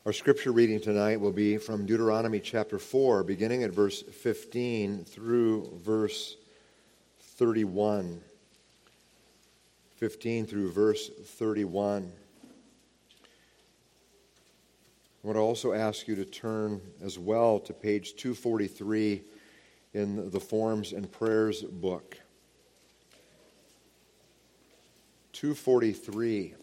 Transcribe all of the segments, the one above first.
Our scripture reading tonight will be from Deuteronomy chapter 4, beginning at verse 15 through verse 31. 15 through verse 31. I want to also ask you to turn as well to page 243 in the Forms and Prayers book. 243.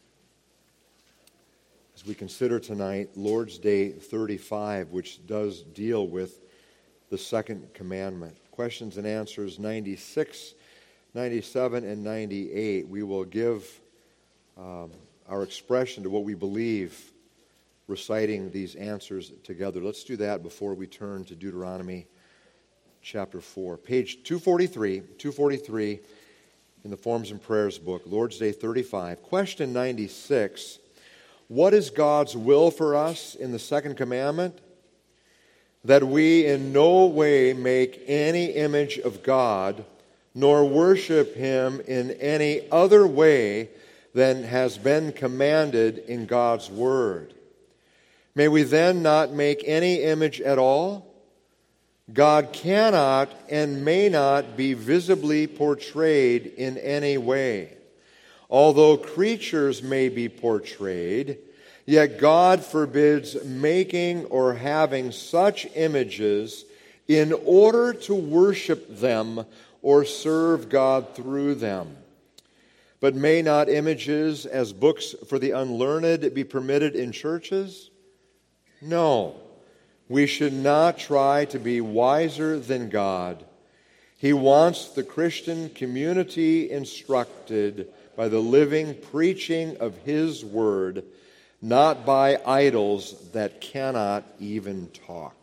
As we consider tonight Lord's Day 35, which does deal with the second commandment. Questions and answers 96, 97, and 98. We will give our expression to what we believe, reciting these answers together. Let's do that before we turn to Deuteronomy chapter 4. Page 243 in the Forms and Prayers book, Lord's Day 35. Question 96. What is God's will for us in the second commandment? That we in no way make any image of God, nor worship Him in any other way than has been commanded in God's Word. May we then not make any image at all? God cannot and may not be visibly portrayed in any way. Although creatures may be portrayed, yet God forbids making or having such images in order to worship them or serve God through them. But may not images as books for the unlearned be permitted in churches? No, we should not try to be wiser than God. He wants the Christian community instructed by the living preaching of His Word, not by idols that cannot even talk.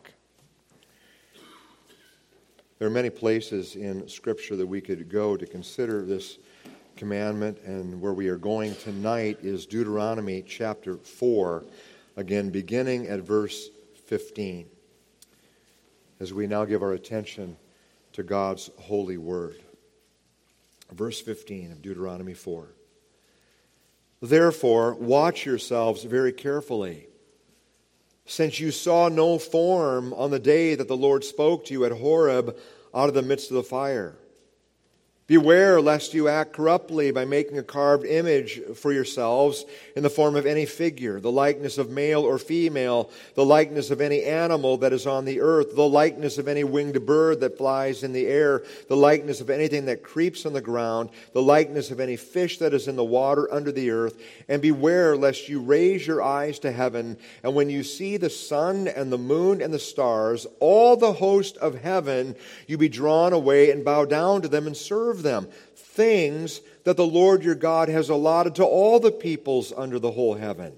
There are many places in Scripture that we could go to consider this commandment, and where we are going tonight is Deuteronomy chapter 4, again beginning at verse 15, as we now give our attention to God's holy word. Verse 15 of Deuteronomy 4. Therefore, watch yourselves very carefully, since you saw no form on the day that the Lord spoke to you at Horeb out of the midst of the fire. Beware lest you act corruptly by making a carved image for yourselves in the form of any figure, the likeness of male or female, the likeness of any animal that is on the earth, the likeness of any winged bird that flies in the air, the likeness of anything that creeps on the ground, the likeness of any fish that is in the water under the earth. And beware lest you raise your eyes to heaven, and when you see the sun and the moon and the stars, all the host of heaven, you be drawn away and bow down to them and serve them, things that the Lord your God has allotted to all the peoples under the whole heaven.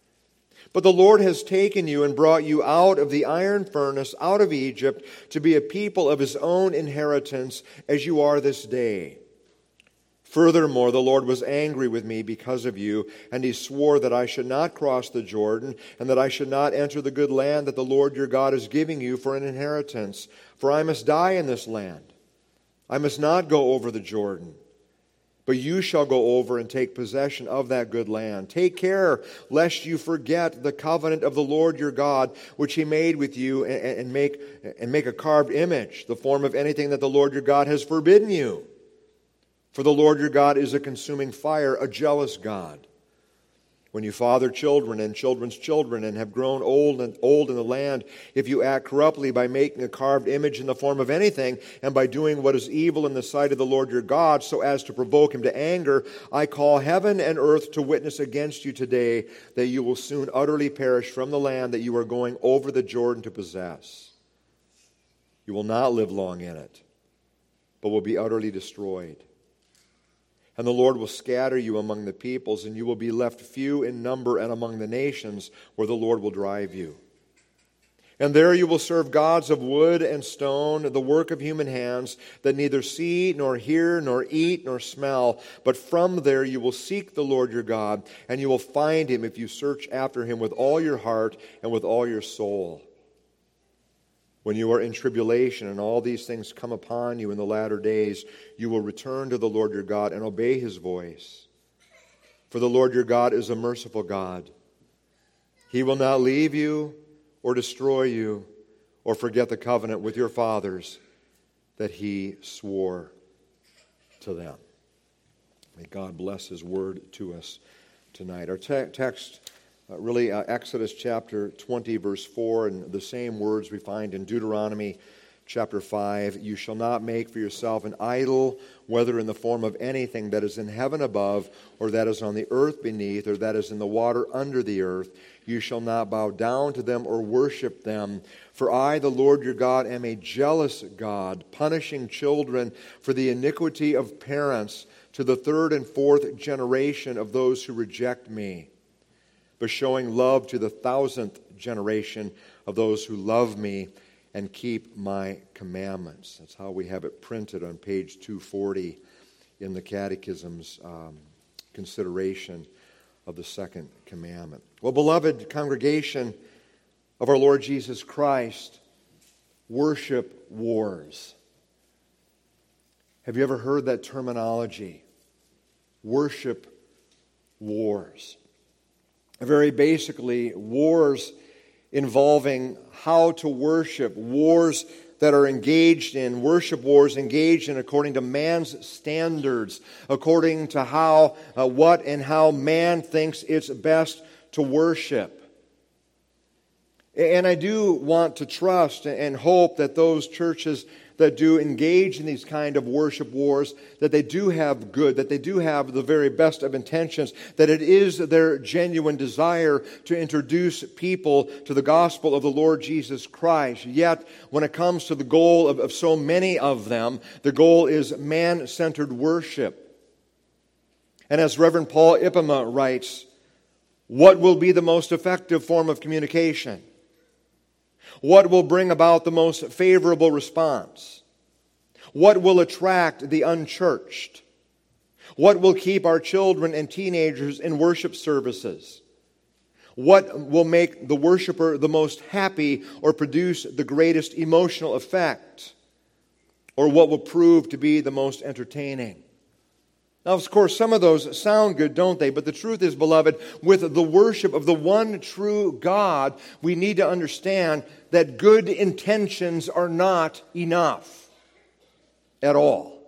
But the Lord has taken you and brought you out of the iron furnace, out of Egypt, to be a people of His own inheritance, as you are this day. Furthermore, the Lord was angry with me because of you, and He swore that I should not cross the Jordan, and that I should not enter the good land that the Lord your God is giving you for an inheritance. For I must die in this land. I must not go over the Jordan, but you shall go over and take possession of that good land. Take care lest you forget the covenant of the Lord your God, which He made with you, and make a carved image, the form of anything that the Lord your God has forbidden you. For the Lord your God is a consuming fire, a jealous God. When you father children and children's children and have grown old in the land, if you act corruptly by making a carved image in the form of anything, and by doing what is evil in the sight of the Lord your God, so as to provoke Him to anger, I call heaven and earth to witness against you today that you will soon utterly perish from the land that you are going over the Jordan to possess. You will not live long in it, but will be utterly destroyed. And the Lord will scatter you among the peoples, and you will be left few in number and among the nations where the Lord will drive you. And there you will serve gods of wood and stone, the work of human hands, that neither see, nor hear, nor eat, nor smell. But from there you will seek the Lord your God, and you will find Him if you search after Him with all your heart and with all your soul. When you are in tribulation and all these things come upon you in the latter days, you will return to the Lord your God and obey His voice. For the Lord your God is a merciful God, He will not leave you or destroy you or forget the covenant with your fathers that He swore to them. May God bless His word to us tonight. Our text, Exodus chapter 20, verse 4, and the same words we find in Deuteronomy chapter 5. You shall not make for yourself an idol, whether in the form of anything that is in heaven above, or that is on the earth beneath, or that is in the water under the earth. You shall not bow down to them or worship them. For I, the Lord your God, am a jealous God, punishing children for the iniquity of parents to the third and fourth generation of those who reject me, but showing love to the 1,000th generation of those who love me and keep my commandments. That's how we have it printed on page 240 in the Catechism's consideration of the second commandment. Well, beloved congregation of our Lord Jesus Christ, worship wars. Have you ever heard that terminology? Worship wars. Very basically, wars involving how to worship, wars that are engaged in, worship wars engaged in according to man's standards, according to what and how man thinks it's best to worship. And I do want to trust and hope that those churches that do engage in these kind of worship wars, that they do have good, that they do have the very best of intentions, that it is their genuine desire to introduce people to the gospel of the Lord Jesus Christ. Yet, when it comes to the goal of so many of them, the goal is man-centered worship. And as Reverend Paul Ipema writes, what will be the most effective form of communication? What will bring about the most favorable response? What will attract the unchurched? What will keep our children and teenagers in worship services? What will make the worshiper the most happy or produce the greatest emotional effect? Or what will prove to be the most entertaining? Now, of course, some of those sound good, don't they? But the truth is, beloved, with the worship of the one true God, we need to understand that good intentions are not enough at all.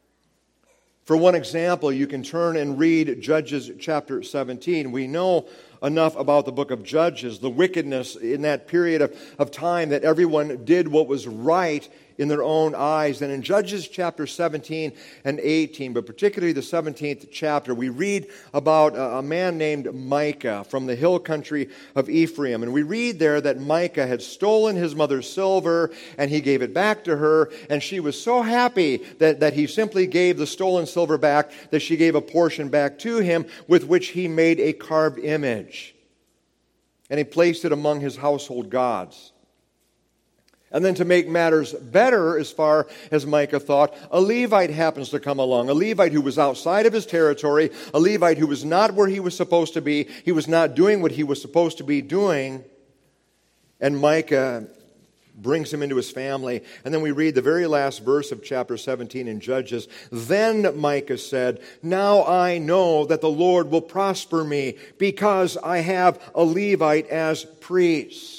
For one example, you can turn and read Judges chapter 17. We know enough about the book of Judges, the wickedness in that period of time that everyone did what was right in their own eyes. And in Judges chapter 17 and 18, but particularly the 17th chapter, we read about a man named Micah from the hill country of Ephraim. And we read there that Micah had stolen his mother's silver, and he gave it back to her, and she was so happy that he simply gave the stolen silver back that she gave a portion back to him, with which he made a carved image. And he placed it among his household gods. And then to make matters better, as far as Micah thought, a Levite happens to come along. A Levite who was outside of his territory. A Levite who was not where he was supposed to be. He was not doing what he was supposed to be doing. And Micah brings him into his family. And then we read the very last verse of chapter 17 in Judges. Then Micah said, now I know that the Lord will prosper me, because I have a Levite as priest.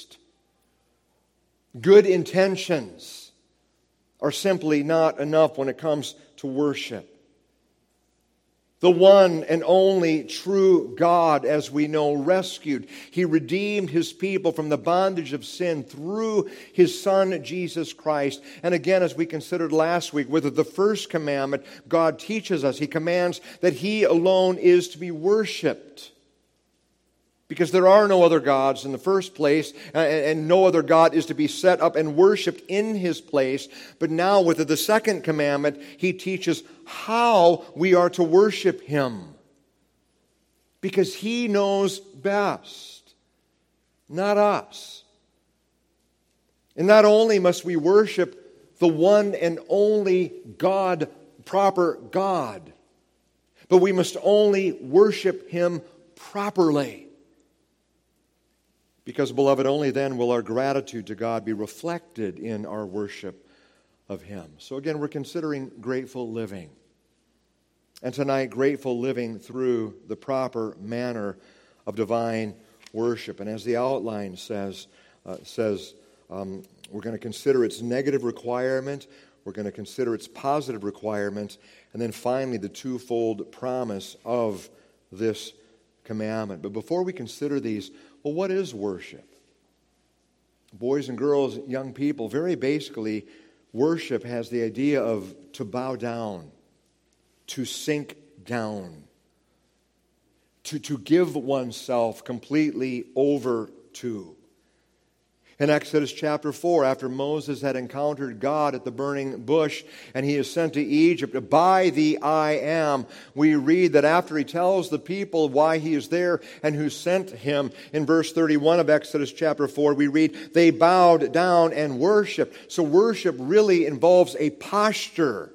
Good intentions are simply not enough when it comes to worship. The one and only true God, as we know, rescued. He redeemed His people from the bondage of sin through His Son, Jesus Christ. And again, as we considered last week, with the first commandment, God teaches us, He commands that He alone is to be worshipped. Because there are no other gods in the first place, and no other God is to be set up and worshipped in His place. But now with the second commandment, He teaches how we are to worship Him. Because He knows best, not us. And not only must we worship the one and only God, proper God, but we must only worship Him properly. Because, beloved, only then will our gratitude to God be reflected in our worship of Him. So again, we're considering grateful living. And tonight, grateful living through the proper manner of divine worship. And as the outline says, we're going to consider its negative requirement, we're going to consider its positive requirement, and then finally the twofold promise of this commandment. But before we consider these, well, what is worship? Boys and girls, young people, very basically, worship has the idea of to bow down, to sink down, to give oneself completely over to. In Exodus chapter 4, after Moses had encountered God at the burning bush and he is sent to Egypt, by the I am, we read that after he tells the people why he is there and who sent him, in verse 31 of Exodus chapter 4, we read, they bowed down and worshiped. So worship really involves a posture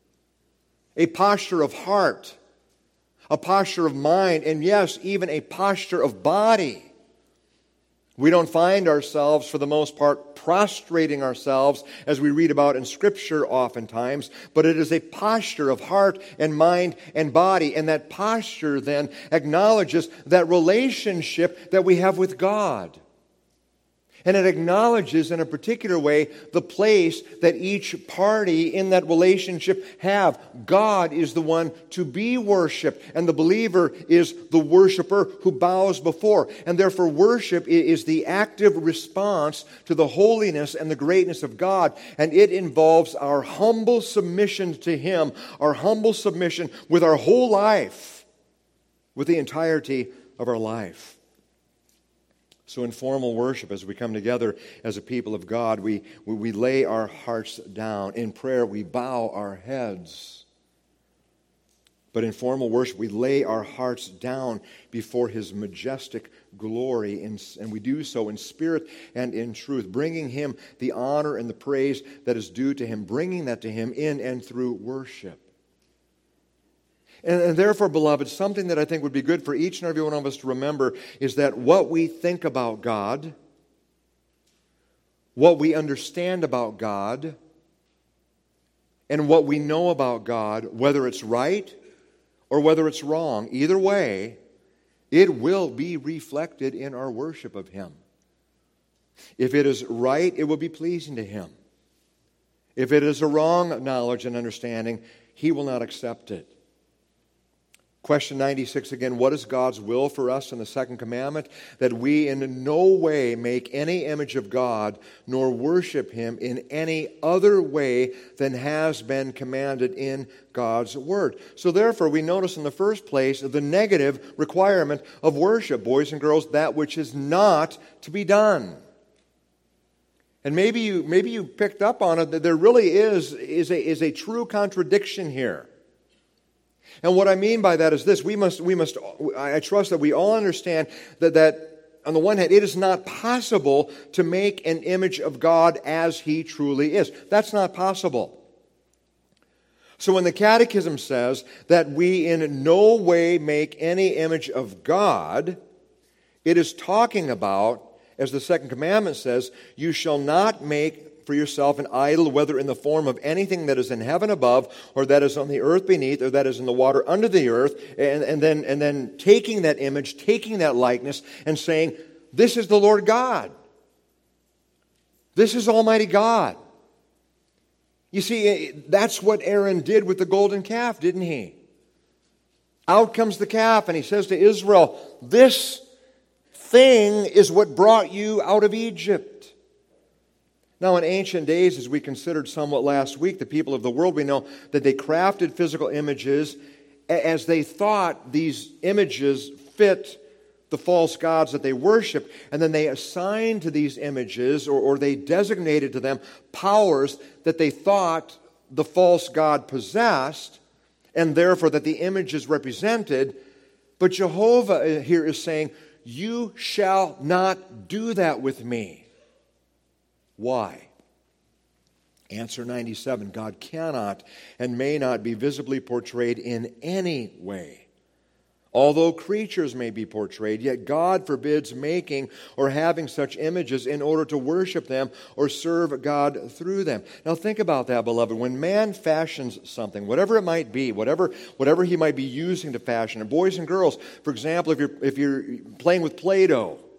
of heart, a posture of mind, and yes, even a posture of body. We don't find ourselves, for the most part, prostrating ourselves as we read about in Scripture oftentimes, but it is a posture of heart and mind and body, and that posture then acknowledges that relationship that we have with God. And it acknowledges in a particular way the place that each party in that relationship have. God is the one to be worshiped, and the believer is the worshiper who bows before. And therefore worship is the active response to the holiness and the greatness of God, and it involves our humble submission to Him, our humble submission with our whole life, with the entirety of our life. So in formal worship, as we come together as a people of God, we lay our hearts down. In prayer, we bow our heads. But in formal worship, we lay our hearts down before His majestic glory, and we do so in spirit and in truth, bringing Him the honor and the praise that is due to Him, bringing that to Him in and through worship. And therefore, beloved, something that I think would be good for each and every one of us to remember is that what we think about God, what we understand about God, and what we know about God, whether it's right or whether it's wrong, either way, it will be reflected in our worship of Him. If it is right, it will be pleasing to Him. If it is a wrong knowledge and understanding, He will not accept it. Question 96 again, what is God's will for us in the second commandment? That we in no way make any image of God, nor worship Him in any other way than has been commanded in God's Word. So therefore, we notice in the first place the negative requirement of worship, boys and girls, that which is not to be done. And maybe you picked up on it that there really is a true contradiction here. And what I mean by that is this, I trust that we all understand that on the one hand, it is not possible to make an image of God as He truly is. That's not possible. So when the Catechism says that we in no way make any image of God, it is talking about, as the second commandment says, you shall not make for yourself an idol, whether in the form of anything that is in heaven above, or that is on the earth beneath, or that is in the water under the earth, and then taking that image, taking that likeness, and saying, this is the Lord God. This is Almighty God. You see, that's what Aaron did with the golden calf, didn't he? Out comes the calf, and he says to Israel, this thing is what brought you out of Egypt. Now, in ancient days, as we considered somewhat last week, the people of the world, we know that they crafted physical images as they thought these images fit the false gods that they worship, and then they assigned to these images, or they designated to them powers that they thought the false god possessed, and therefore that the images represented. But Jehovah here is saying, you shall not do that with me. Why? Answer 97, God cannot and may not be visibly portrayed in any way. Although creatures may be portrayed, yet God forbids making or having such images in order to worship them or serve God through them. Now think about that, beloved. When man fashions something, whatever it might be, whatever he might be using to fashion, and boys and girls, for example, if you're playing with Play-Doh,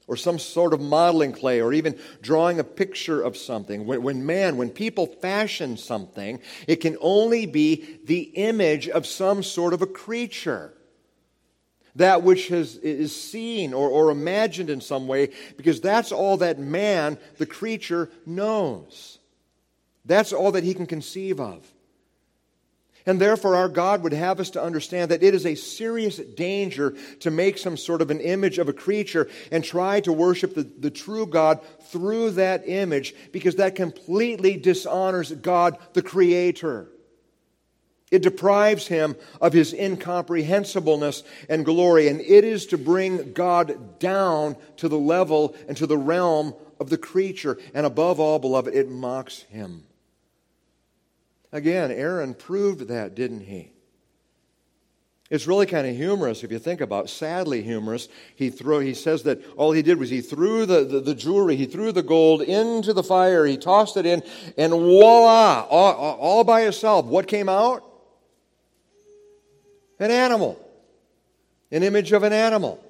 or some sort of modeling clay, or even drawing a picture of something. When people fashion something, it can only be the image of some sort of a creature. That which is seen or imagined in some way, because that's all that man, the creature, knows. That's all that he can conceive of. And therefore, our God would have us to understand that it is a serious danger to make some sort of an image of a creature and try to worship the true God through that image, because that completely dishonors God, the Creator. It deprives Him of His incomprehensibleness and glory, and it is to bring God down to the level and to the realm of the creature. And above all, beloved, it mocks Him. Again, Aaron proved that, didn't he? It's really kind of humorous if you think about it. Sadly humorous. He says that all he did was he threw the jewelry, he threw the gold into the fire, he tossed it in, and voila, all by itself. What came out? An animal. An image of an animal.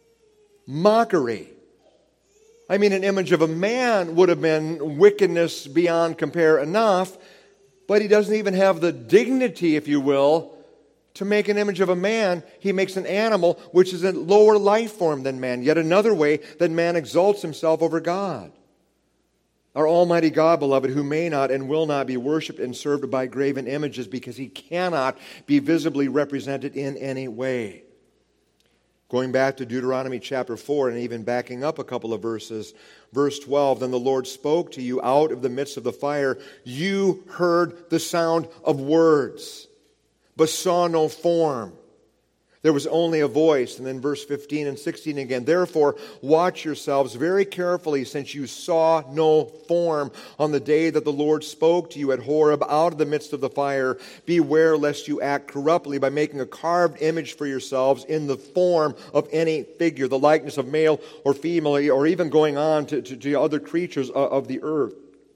Mockery. I mean, an image of a man would have been wickedness beyond compare enough, but he doesn't even have the dignity, if you will, to make an image of a man. He makes an animal, which is a lower life form than man. Yet another way that man exalts himself over God. Our Almighty God, beloved, who may not and will not be worshipped and served by graven images, because He cannot be visibly represented in any way. Going back to Deuteronomy chapter 4 and even backing up a couple of verses, verse 12, then the Lord spoke to you out of the midst of the fire. You heard the sound of words, but saw no form. There was only a voice. And then verse 15 and 16 again. Therefore, watch yourselves very carefully, since you saw no form on the day that the Lord spoke to you at Horeb out of the midst of the fire. Beware lest you act corruptly by making a carved image for yourselves in the form of any figure, the likeness of male or female, or even going on to other creatures of the earth.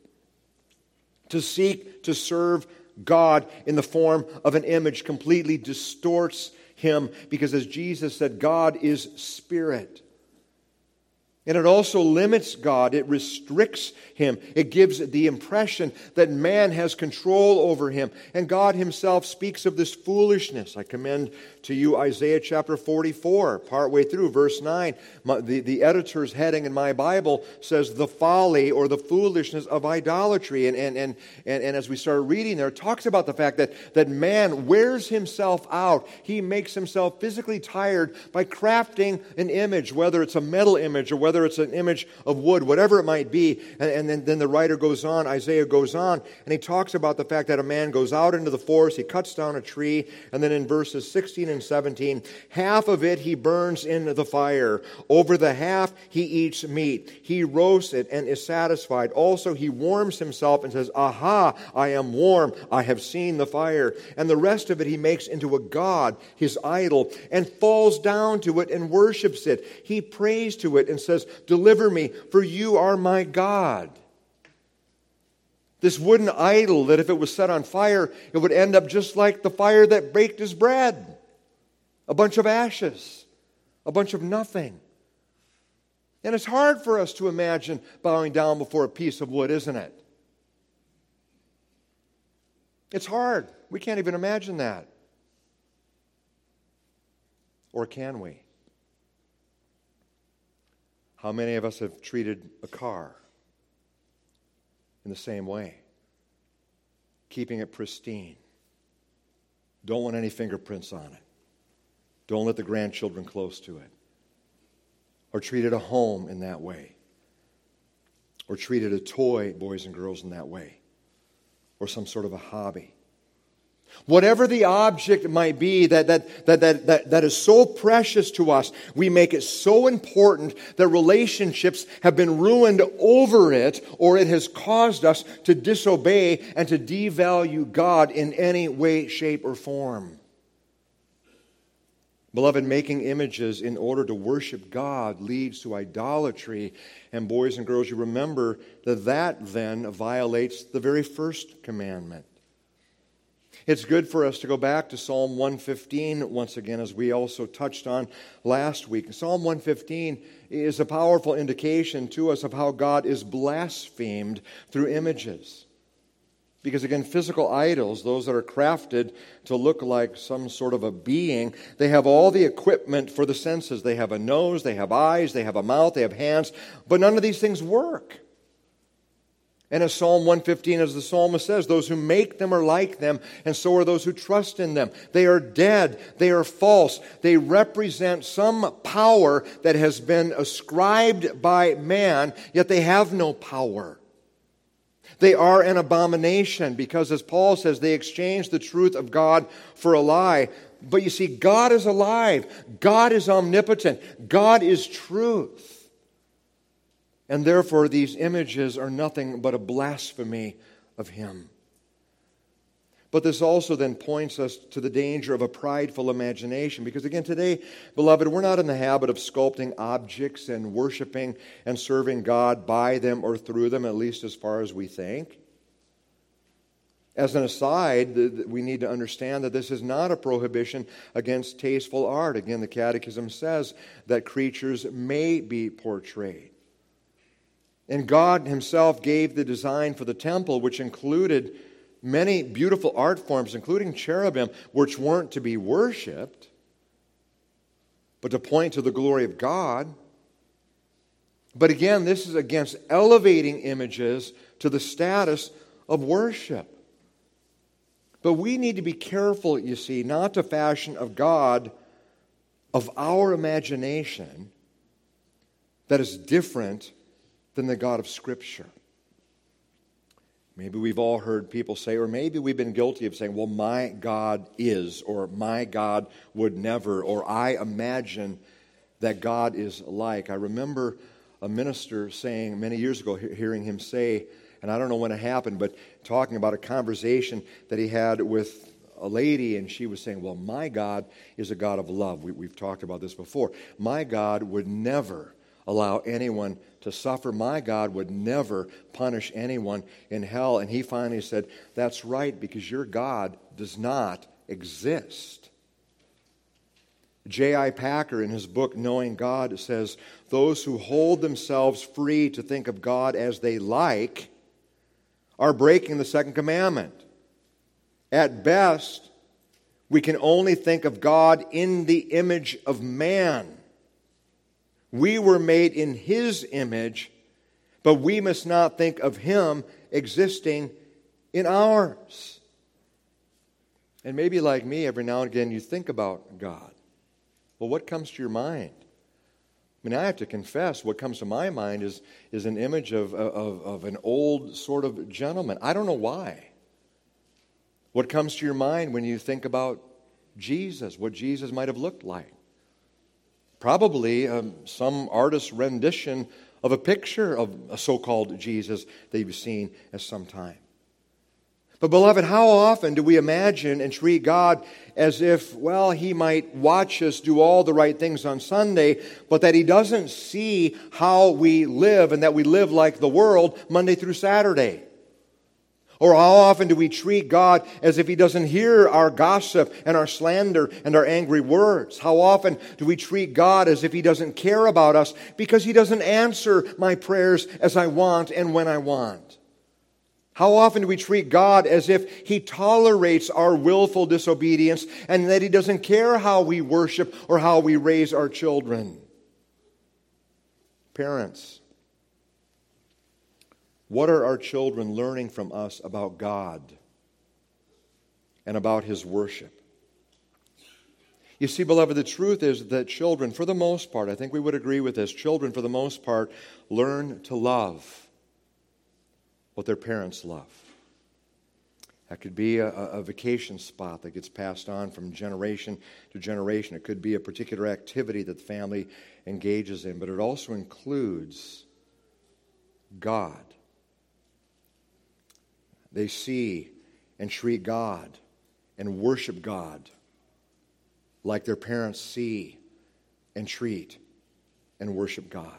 To seek to serve God in the form of an image completely distorts Him, because as Jesus said, God is spirit. And it also limits God. It restricts Him. It gives the impression that man has control over him. And God Himself speaks of this foolishness. I commend to you Isaiah chapter 44, partway through, verse 9. The editor's heading in my Bible says, the folly or the foolishness of idolatry. And as we start reading there, it talks about the fact that man wears himself out. He makes himself physically tired by crafting an image, whether it's a metal image or whether it's an image of wood, whatever it might be. And then the writer goes on, Isaiah goes on, and he talks about the fact that a man goes out into the forest, he cuts down a tree, and then in verses 16 and 17, half of it he burns in the fire. Over the half he eats meat. He roasts it and is satisfied. Also he warms himself and says, aha, I am warm. I have seen the fire. And the rest of it he makes into a god, his idol, and falls down to it and worships it. He prays to it and says, deliver me, for you are my God. This wooden idol that if it was set on fire, it would end up just like the fire that baked his bread. A bunch of ashes, a bunch of nothing. And it's hard for us to imagine bowing down before a piece of wood, isn't it? It's hard. We can't even imagine that. Or can we? How many of us have treated a car in the same way? Keeping it pristine. Don't want any fingerprints on it. Don't let the grandchildren close to it. Or treated a home in that way. Or treated a toy, boys and girls, in that way. Or some sort of a hobby. Whatever the object might be that is so precious to us, we make it so important that relationships have been ruined over it, or it has caused us to disobey and to devalue God in any way, shape, or form. Beloved, making images in order to worship God leads to idolatry. And boys and girls, you remember that then violates the very first commandment. It's good for us to go back to Psalm 115 once again, as we also touched on last week. Psalm 115 is a powerful indication to us of how God is blasphemed through images. Because again, physical idols, those that are crafted to look like some sort of a being, they have all the equipment for the senses. They have a nose, they have eyes, they have a mouth, they have hands, but none of these things work. And as Psalm 115, as the psalmist says, those who make them are like them, and so are those who trust in them. They are dead. They are false. They represent some power that has been ascribed by man, yet they have no power. They are an abomination because, as Paul says, they exchange the truth of God for a lie. But you see, God is alive. God is omnipotent. God is truth. And therefore, these images are nothing but a blasphemy of Him. But this also then points us to the danger of a prideful imagination. Because again, today, beloved, we're not in the habit of sculpting objects and worshiping and serving God by them or through them, at least as far as we think. As an aside, we need to understand that this is not a prohibition against tasteful art. Again, the Catechism says that creatures may be portrayed. And God Himself gave the design for the temple, which included many beautiful art forms, including cherubim, which weren't to be worshipped, but to point to the glory of God. But again, this is against elevating images to the status of worship. But we need to be careful, you see, not to fashion of God of our imagination that is different than the God of Scripture. Maybe we've all heard people say, or maybe we've been guilty of saying, well, my God is, or my God would never, or I imagine that God is like. I remember a minister saying many years ago, hearing him say, and I don't know when it happened, but talking about a conversation that he had with a lady, and she was saying, well, my God is a God of love. We've talked about this before. My God would never allow anyone to suffer. My God would never punish anyone in hell. And he finally said, that's right, because your God does not exist. J.I. Packer, in his book, Knowing God, says, those who hold themselves free to think of God as they like are breaking the second commandment. At best, we can only think of God in the image of man. We were made in His image, but we must not think of Him existing in ours. And maybe like me, every now and again you think about God. Well, what comes to your mind? I mean, I have to confess, what comes to my mind is an image of an old sort of gentleman. I don't know why. What comes to your mind when you think about Jesus, what Jesus might have looked like? Probably some artist's rendition of a picture of a so-called Jesus that you've seen at some time. But beloved, how often do we imagine and treat God as if, well, He might watch us do all the right things on Sunday, but that He doesn't see how we live and that we live like the world Monday through Saturday? Or how often do we treat God as if He doesn't hear our gossip and our slander and our angry words? How often do we treat God as if He doesn't care about us because He doesn't answer my prayers as I want and when I want? How often do we treat God as if He tolerates our willful disobedience and that He doesn't care how we worship or how we raise our children? Parents, what are our children learning from us about God and about His worship? You see, beloved, the truth is that children, for the most part, I think we would agree with this, children, for the most part, learn to love what their parents love. That could be a vacation spot that gets passed on from generation to generation. It could be a particular activity that the family engages in, but it also includes God. They see and treat God and worship God like their parents see and treat and worship God.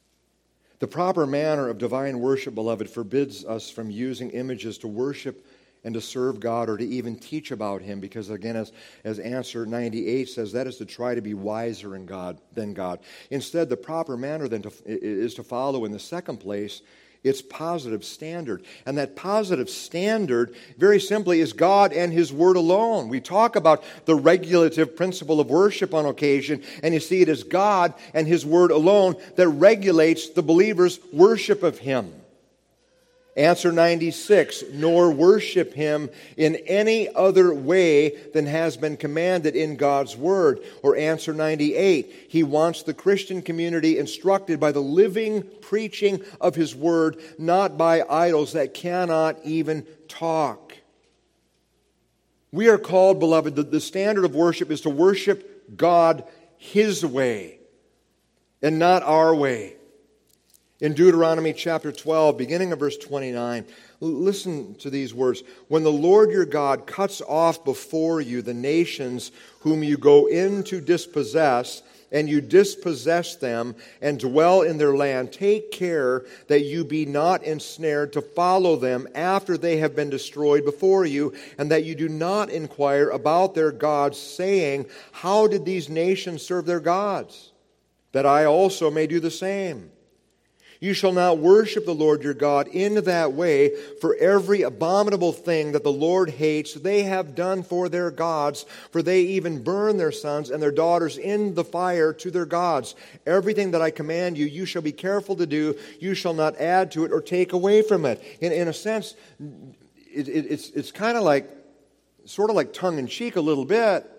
The proper manner of divine worship, beloved, forbids us from using images to worship and to serve God or to even teach about Him, because again, as answer 98 says, that is to try to be wiser than God. Instead, the proper manner then is to follow in the second place its positive standard. And that positive standard, very simply, is God and His Word alone. We talk about the regulative principle of worship on occasion, and you see it as God and His Word alone that regulates the believer's worship of Him. Answer 96, nor worship Him in any other way than has been commanded in God's Word. Or answer 98, He wants the Christian community instructed by the living preaching of His Word, not by idols that cannot even talk. We are called, beloved, the standard of worship is to worship God His way and not our way. In Deuteronomy chapter 12, beginning of verse 29, listen to these words. When the Lord your God cuts off before you the nations whom you go in to dispossess, and you dispossess them and dwell in their land, take care that you be not ensnared to follow them after they have been destroyed before you, and that you do not inquire about their gods, saying, how did these nations serve their gods? That I also may do the same. You shall not worship the Lord your God in that way, for every abominable thing that the Lord hates they have done for their gods, for they even burn their sons and their daughters in the fire to their gods. Everything that I command you, you shall be careful to do. You shall not add to it or take away from it. In a sense, it's kind of like, sort of like tongue-in-cheek a little bit.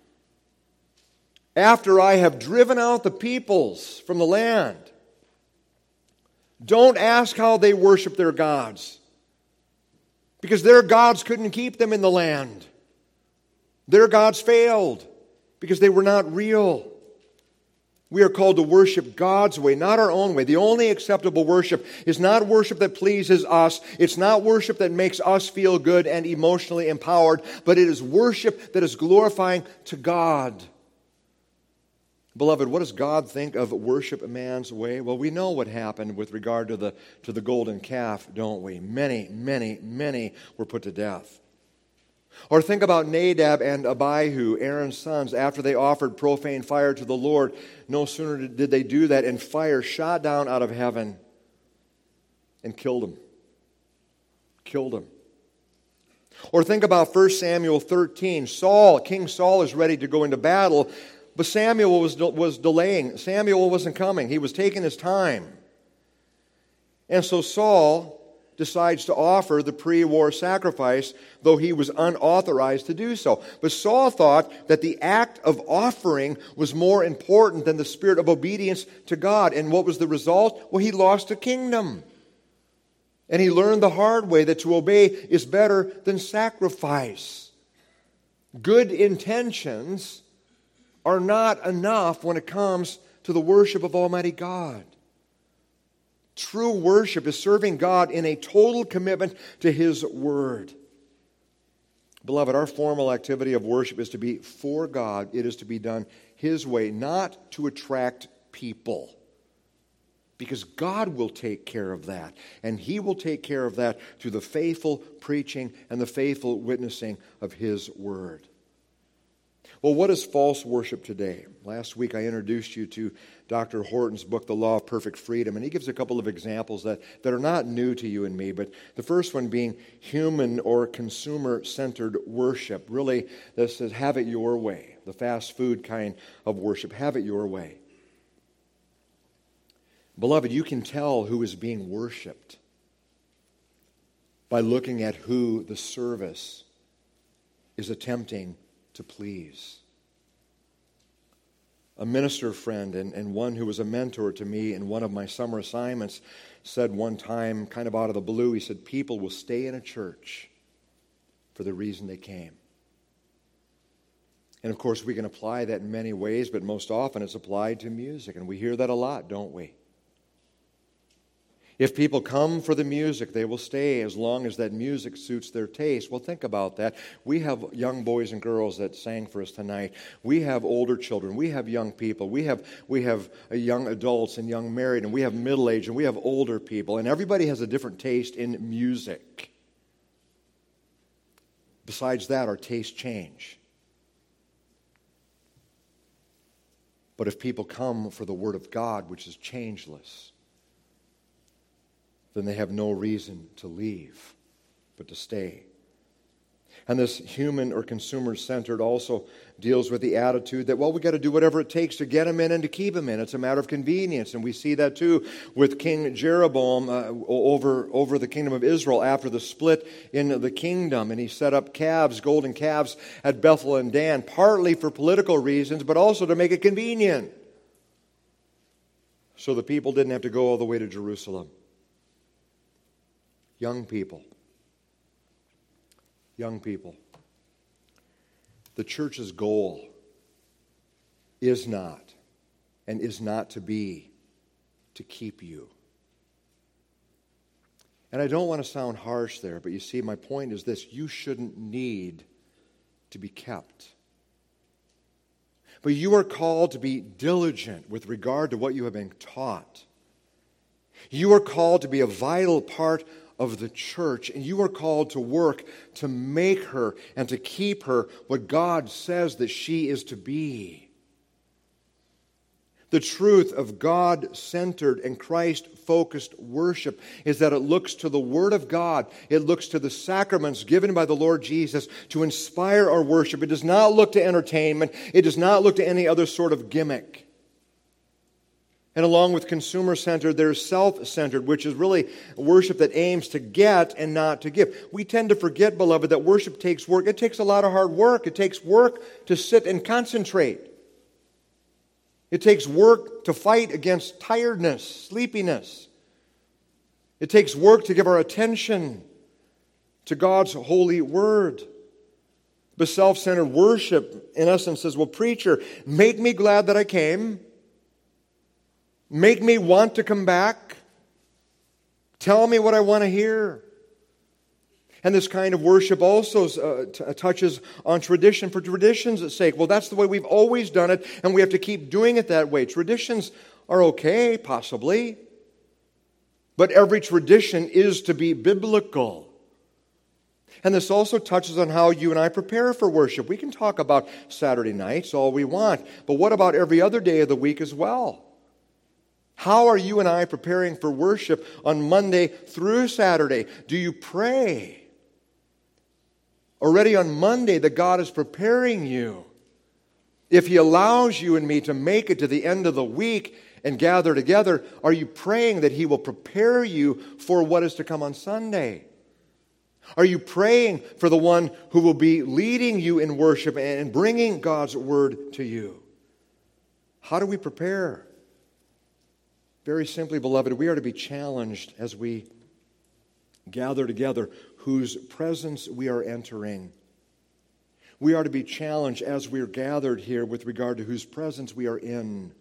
After I have driven out the peoples from the land, don't ask how they worship their gods, because their gods couldn't keep them in the land. Their gods failed because they were not real. We are called to worship God's way, not our own way. The only acceptable worship is not worship that pleases us. It's not worship that makes us feel good and emotionally empowered, but it is worship that is glorifying to God. Beloved, what does God think of worship man's way? Well, we know what happened with regard to the golden calf, don't we? Many, many, many were put to death. Or think about Nadab and Abihu, Aaron's sons, after they offered profane fire to the Lord. No sooner did they do that, and fire shot down out of heaven and killed them. Killed them. Or think about 1 Samuel 13. King Saul is ready to go into battle, but Samuel was delaying. Samuel wasn't coming. He was taking his time. And so Saul decides to offer the pre-war sacrifice, though he was unauthorized to do so. But Saul thought that the act of offering was more important than the spirit of obedience to God. And what was the result? Well, he lost a kingdom. And he learned the hard way that to obey is better than sacrifice. Good intentions are not enough when it comes to the worship of Almighty God. True worship is serving God in a total commitment to His Word. Beloved, our formal activity of worship is to be for God. It is to be done His way, not to attract people. Because God will take care of that. And He will take care of that through the faithful preaching and the faithful witnessing of His Word. Well, what is false worship today? Last week I introduced you to Dr. Horton's book, The Law of Perfect Freedom, and he gives a couple of examples that are not new to you and me, but the first one being human or consumer-centered worship. Really, this says, have it your way, the fast food kind of worship. Have it your way. Beloved, you can tell who is being worshiped by looking at who the service is attempting to please. A minister friend and one who was a mentor to me in one of my summer assignments said one time, kind of out of the blue, he said, people will stay in a church for the reason they came. And of course, we can apply that in many ways, but most often it's applied to music, and we hear that a lot, don't we? If people come for the music, they will stay as long as that music suits their taste. Well, think about that. We have young boys and girls that sang for us tonight. We have older children. We have young people. We have young adults and young married, and we have middle-aged, and we have older people. And everybody has a different taste in music. Besides that, our tastes change. But if people come for the Word of God, which is changeless, then they have no reason to leave, but to stay. And this human or consumer-centered also deals with the attitude that, well, we got to do whatever it takes to get them in and to keep them in. It's a matter of convenience. And we see that too with King Jeroboam over the kingdom of Israel after the split in the kingdom. And he set up calves, golden calves at Bethel and Dan, partly for political reasons, but also to make it convenient. So the people didn't have to go all the way to Jerusalem. Young people. The church's goal is not to be to keep you. And I don't want to sound harsh there, but you see, my point is this: you shouldn't need to be kept. But you are called to be diligent with regard to what you have been taught. You are called to be a vital part of the church, and you are called to work to make her and to keep her what God says that she is to be. The truth of God-centered and Christ-focused worship is that it looks to the Word of God. It looks to the sacraments given by the Lord Jesus to inspire our worship. It does not look to entertainment. It does not look to any other sort of gimmick. And along with consumer-centered, there's self-centered, which is really worship that aims to get and not to give. We tend to forget, beloved, that worship takes work. It takes a lot of hard work. It takes work to sit and concentrate. It takes work to fight against tiredness, sleepiness. It takes work to give our attention to God's holy word. But self-centered worship, in essence, says, well, preacher, make me glad that I came. Make me want to come back. Tell me what I want to hear. And this kind of worship also touches on tradition for tradition's sake. Well, that's the way we've always done it, and we have to keep doing it that way. Traditions are okay, possibly, but every tradition is to be biblical. And this also touches on how you and I prepare for worship. We can talk about Saturday nights all we want, but what about every other day of the week as well? How are you and I preparing for worship on Monday through Saturday? Do you pray already on Monday that God is preparing you? If He allows you and me to make it to the end of the week and gather together, are you praying that He will prepare you for what is to come on Sunday? Are you praying for the one who will be leading you in worship and bringing God's word to you? How do we prepare? Very simply, beloved, we are to be challenged as we gather together whose presence we are entering. We are to be challenged as we are gathered here with regard to whose presence we are in.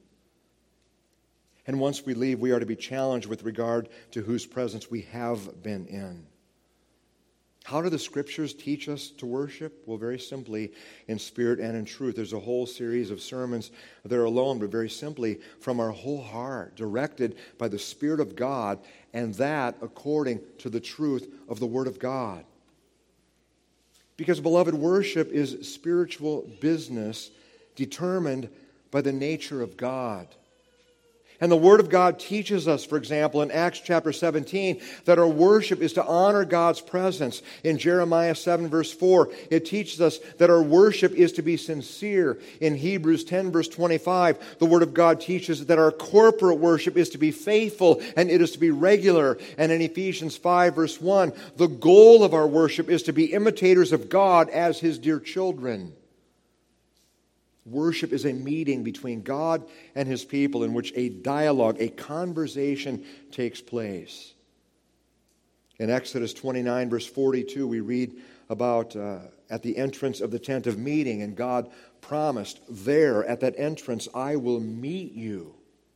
And once we leave, we are to be challenged with regard to whose presence we have been in. How do the Scriptures teach us to worship? Well, very simply, in spirit and in truth. There's a whole series of sermons that are alone, but very simply from our whole heart, directed by the Spirit of God, and that according to the truth of the Word of God. Because, beloved, worship is spiritual business determined by the nature of God. And the Word of God teaches us, for example, in Acts chapter 17, that our worship is to honor God's presence. In Jeremiah 7 verse 4, it teaches us that our worship is to be sincere. In Hebrews 10 verse 25, the Word of God teaches that our corporate worship is to be faithful and it is to be regular. And in Ephesians 5 verse 1, the goal of our worship is to be imitators of God as His dear children. Worship is a meeting between God and His people in which a dialogue, a conversation takes place. In Exodus 29, verse 42, we read about at the entrance of the tent of meeting, and God promised there at that entrance, I will meet you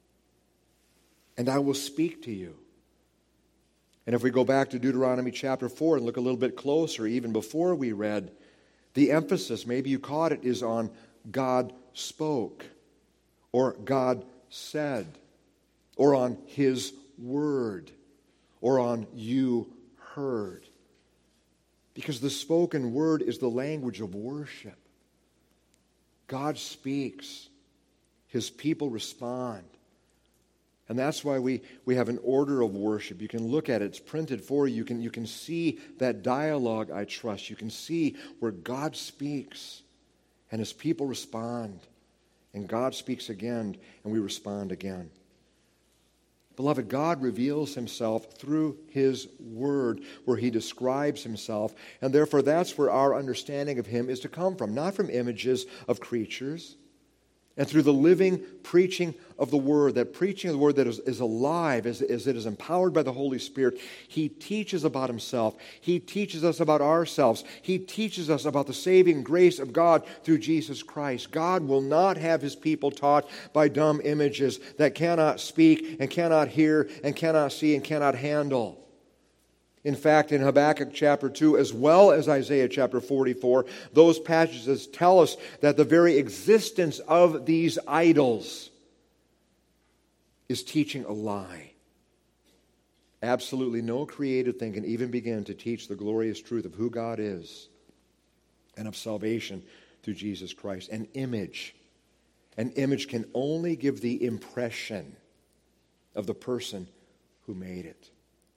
and I will speak to you. And if we go back to Deuteronomy chapter 4 and look a little bit closer, even before we read, the emphasis, maybe you caught it, is on God spoke, or God said, or on His word, or on you heard. Because the spoken word is the language of worship. God speaks. His people respond. And that's why we have an order of worship. You can look at it. It's printed for you. You can see that dialogue, I trust. You can see where God speaks and His people respond. And God speaks again and we respond again. Beloved, God reveals Himself through His Word, where He describes Himself. And therefore, that's where our understanding of Him is to come from. Not from images of creatures. And through the living preaching of the Word, that preaching of the Word that is alive, as it is empowered by the Holy Spirit, He teaches about Himself. He teaches us about ourselves. He teaches us about the saving grace of God through Jesus Christ. God will not have His people taught by dumb images that cannot speak and cannot hear and cannot see and cannot handle. In fact, in Habakkuk chapter 2, as well as Isaiah chapter 44, those passages tell us that the very existence of these idols is teaching a lie. Absolutely no created thing can even begin to teach the glorious truth of who God is and of salvation through Jesus Christ. An image can only give the impression of the person who made it.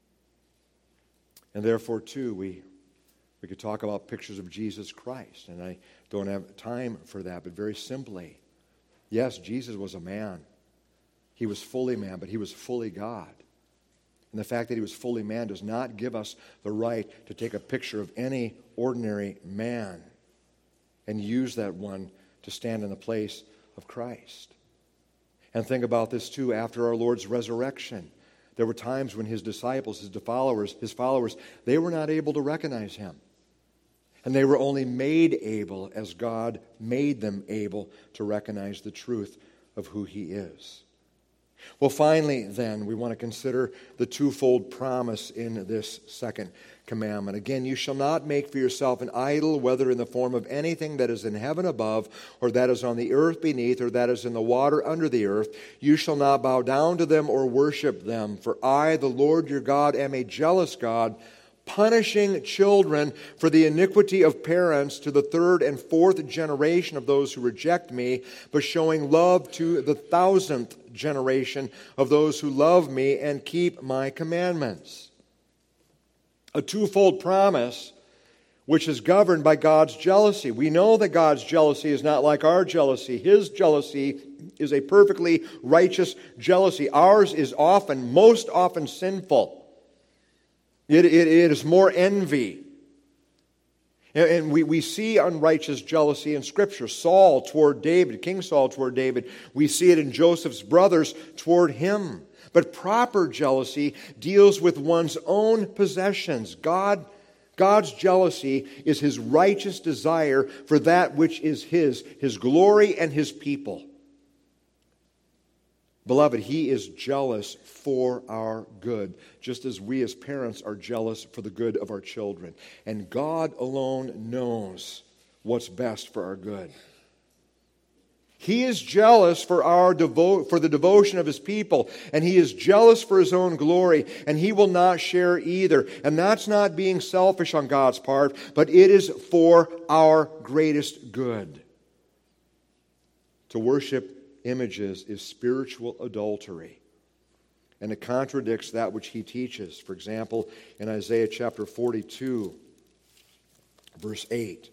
And therefore, too, we could talk about pictures of Jesus Christ. And I don't have time for that, but very simply, yes, Jesus was a man. He was fully man, but He was fully God. And the fact that He was fully man does not give us the right to take a picture of any ordinary man and use that one to stand in the place of Christ. And think about this, too, after our Lord's resurrection. There were times when His disciples, His followers, they were not able to recognize Him. And they were only made able as God made them able to recognize the truth of who He is. Well, finally, then, we want to consider the twofold promise in this second commandment. Again, you shall not make for yourself an idol, whether in the form of anything that is in heaven above, or that is on the earth beneath, or that is in the water under the earth. You shall not bow down to them or worship them. For I, the Lord your God, am a jealous God, punishing children for the iniquity of parents to the third and fourth generation of those who reject me, but showing love to the 1,000th generation of those who love me and keep my commandments. A twofold promise which is governed by God's jealousy. We know that God's jealousy is not like our jealousy. His jealousy is a perfectly righteous jealousy. Ours is most often sinful. It is more envy. And we see unrighteous jealousy in Scripture. King Saul toward David. We see it in Joseph's brothers toward him. But proper jealousy deals with one's own possessions. God's jealousy is His righteous desire for that which is His glory and His people. Beloved, He is jealous for our good, just as we as parents are jealous for the good of our children. And God alone knows what's best for our good. He is jealous for the devotion of His people, and He is jealous for His own glory, and He will not share either. And that's not being selfish on God's part, but it is for our greatest good. To worship images is spiritual adultery, and it contradicts that which He teaches. For example, in Isaiah chapter 42, verse 8,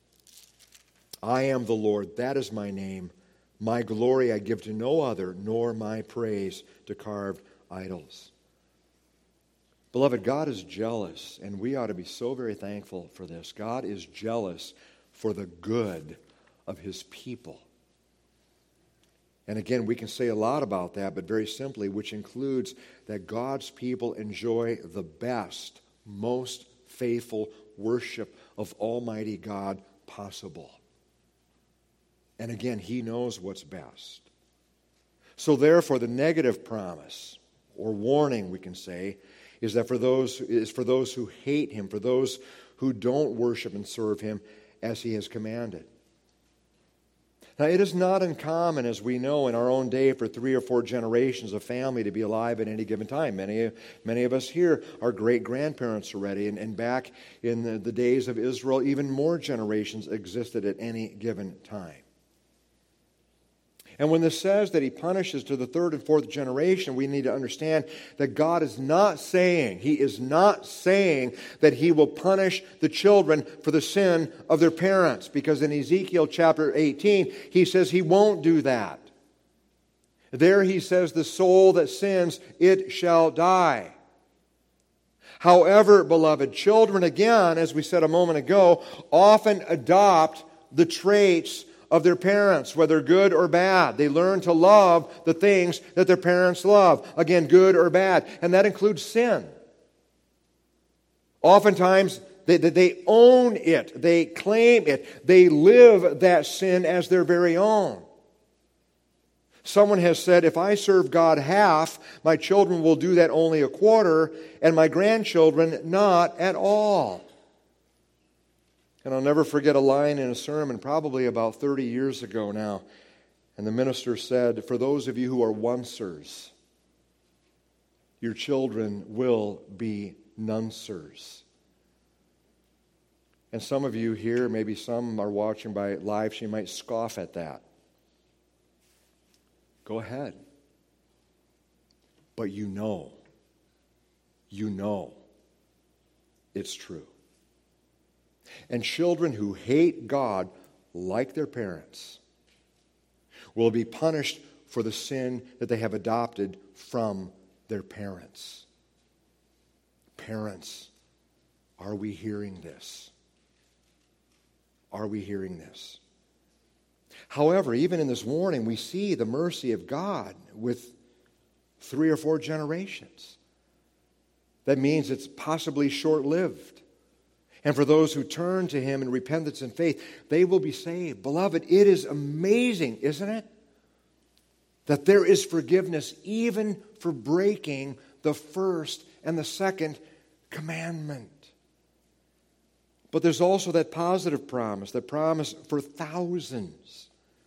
I am the Lord, that is my name. My glory I give to no other, nor my praise to carved idols. Beloved, God is jealous, and we ought to be so very thankful for this. God is jealous for the good of His people. And again, we can say a lot about that, but very simply, which includes that God's people enjoy the best, most faithful worship of Almighty God possible. And again, He knows what's best. So therefore, the negative promise, or warning, we can say, is that for those who hate Him, for those who don't worship and serve Him as He has commanded. Now, it is not uncommon, as we know, in our own day for 3 or 4 generations of family to be alive at any given time. Many of us here are great-grandparents already, and back in the days of Israel, even more generations existed at any given time. And when this says that he punishes to the 3rd and 4th generation, we need to understand that God is not saying, he is not saying that he will punish the children for the sin of their parents. Because in Ezekiel chapter 18, he says he won't do that. There he says, the soul that sins, it shall die. However, beloved, children, again, as we said a moment ago, often adopt the traits of their parents, whether good or bad. They learn to love the things that their parents love. Again, good or bad. And that includes sin. Oftentimes, they own it. They claim it. They live that sin as their very own. Someone has said, if I serve God half, my children will do that only a quarter, and my grandchildren not at all. And I'll never forget a line in a sermon probably about 30 years ago now. And the minister said, for those of you who are oncers, your children will be noncers. And some of you here, maybe some are watching by live, she might scoff at that. Go ahead. But you know it's true. And children who hate God like their parents will be punished for the sin that they have adopted from their parents. Parents, are we hearing this? Are we hearing this? However, even in this warning, we see the mercy of God with 3 or 4 generations. That means it's possibly short-lived. And for those who turn to him in repentance and faith, they will be saved. Beloved, it is amazing, isn't it? That there is forgiveness even for breaking the first and the second commandment. But there's also that positive promise, that promise for thousands.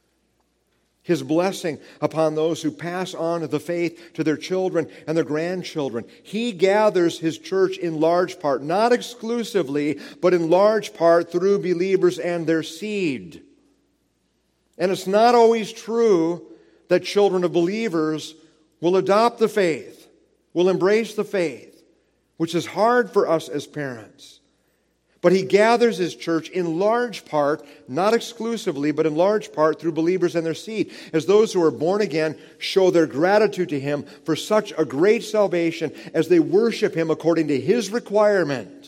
His blessing upon those who pass on the faith to their children and their grandchildren. He gathers his church in large part, not exclusively, but in large part through believers and their seed. And it's not always true that children of believers will adopt the faith, will embrace the faith, which is hard for us as parents. But he gathers his church in large part, not exclusively, but in large part through believers and their seed, as those who are born again show their gratitude to him for such a great salvation as they worship him according to his requirement.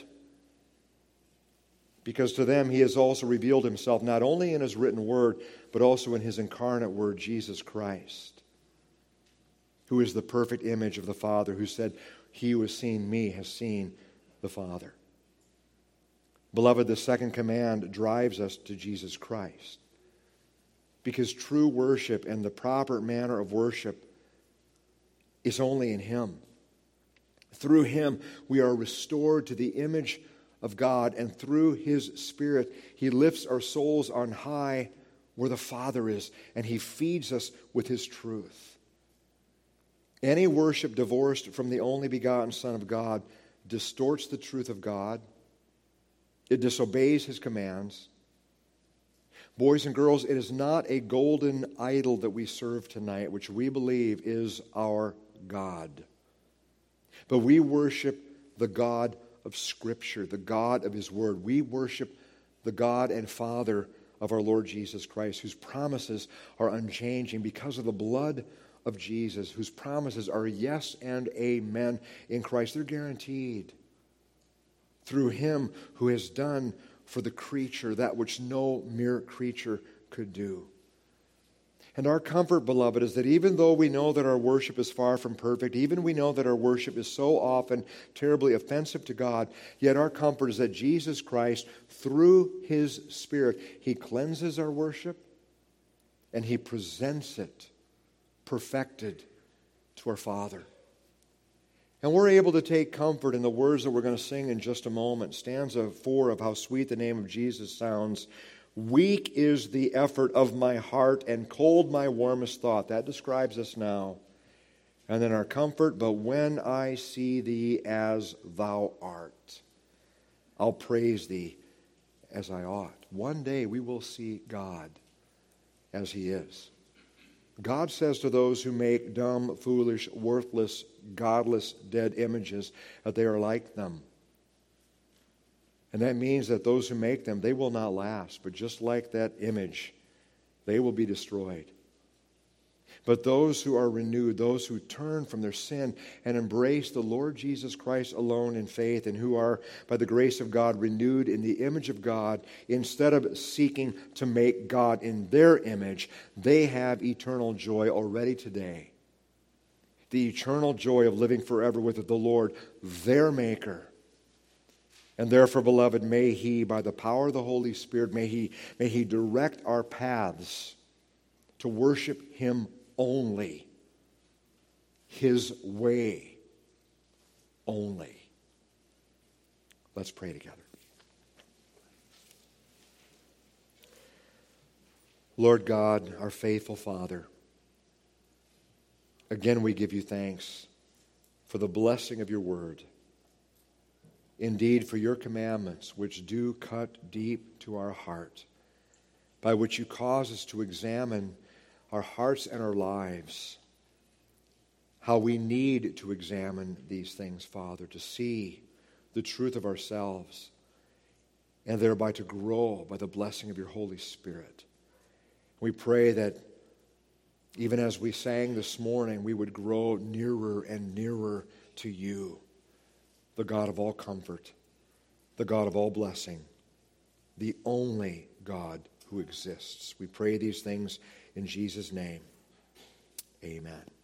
Because to them he has also revealed himself not only in his written word, but also in his incarnate word, Jesus Christ, who is the perfect image of the Father, who said, he who has seen me has seen the Father. Beloved, the second command drives us to Jesus Christ. Because true worship and the proper manner of worship is only in him. Through him, we are restored to the image of God, and through his Spirit, he lifts our souls on high where the Father is, and he feeds us with his truth. Any worship divorced from the only begotten Son of God distorts the truth of God. It disobeys his commands. Boys and girls, it is not a golden idol that we serve tonight, which we believe is our God. But we worship the God of Scripture, the God of his word. We worship the God and Father of our Lord Jesus Christ, whose promises are unchanging because of the blood of Jesus, whose promises are yes and amen in Christ. They're guaranteed. Through him who has done for the creature that which no mere creature could do. And our comfort, beloved, is that even though we know that our worship is far from perfect, even we know that our worship is so often terribly offensive to God, yet our comfort is that Jesus Christ, through his Spirit, he cleanses our worship and he presents it perfected to our Father. And we're able to take comfort in the words that we're going to sing in just a moment. Stanza 4 of How Sweet the Name of Jesus Sounds. Weak is the effort of my heart, and cold my warmest thought. That describes us now. And then our comfort, but when I see thee as thou art, I'll praise thee as I ought. One day we will see God as he is. God says to those who make dumb, foolish, worthless, godless, dead images that they are like them. And that means that those who make them, they will not last. But just like that image, they will be destroyed. But those who are renewed, those who turn from their sin and embrace the Lord Jesus Christ alone in faith, and who are, by the grace of God, renewed in the image of God, instead of seeking to make God in their image, they have eternal joy already today. The eternal joy of living forever with the Lord, their Maker. And therefore, beloved, may He, by the power of the Holy Spirit, may He direct our paths to worship Him only, His way only. Let's pray together. Lord God, our faithful Father, again we give you thanks for the blessing of your word. Indeed, for your commandments, which do cut deep to our heart, by which you cause us to examine our hearts and our lives, how we need to examine these things, Father, to see the truth of ourselves, and thereby to grow by the blessing of your Holy Spirit. We pray that even as we sang this morning, we would grow nearer and nearer to you, the God of all comfort, the God of all blessing, the only God who exists. We pray these things in Jesus' name. Amen.